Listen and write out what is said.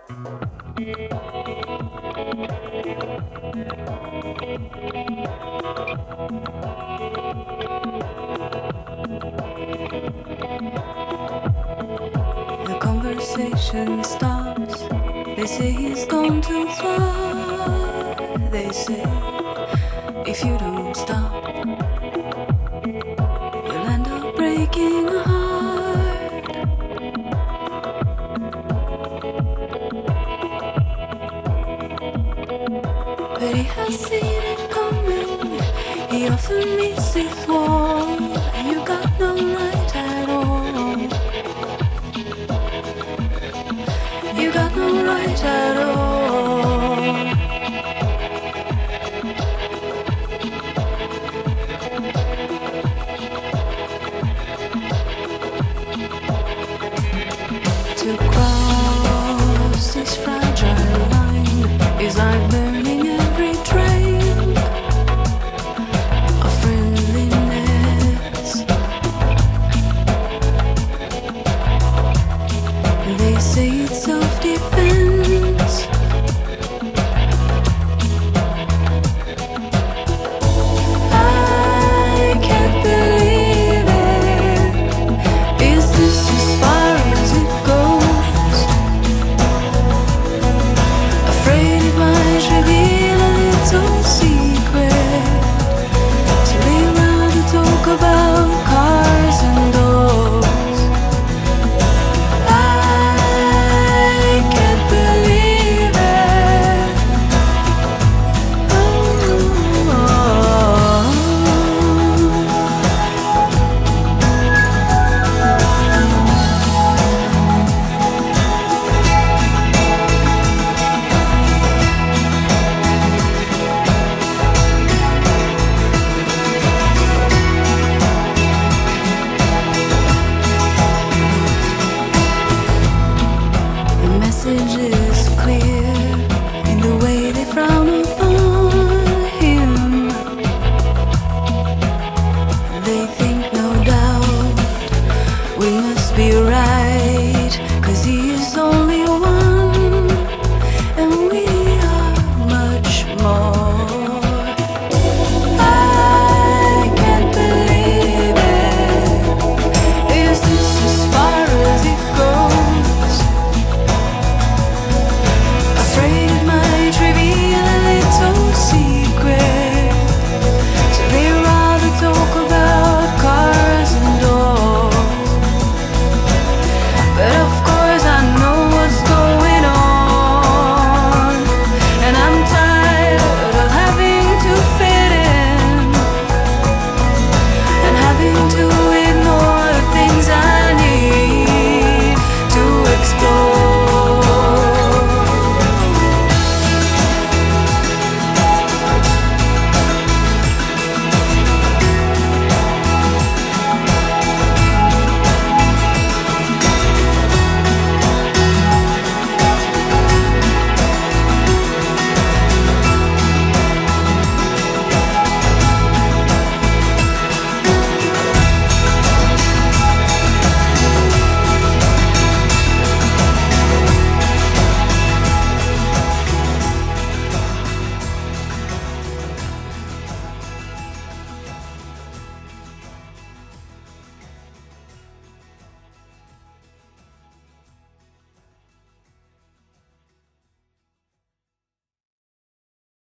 The conversation stops. They say he's gone too far. They say if you don't stop, you'll end up breaking a heart. But he has seen it coming. He often meets this wall, and you got no right at all. You got no right at all. To cross this fragile line is like burning every train of friendliness. They say it's so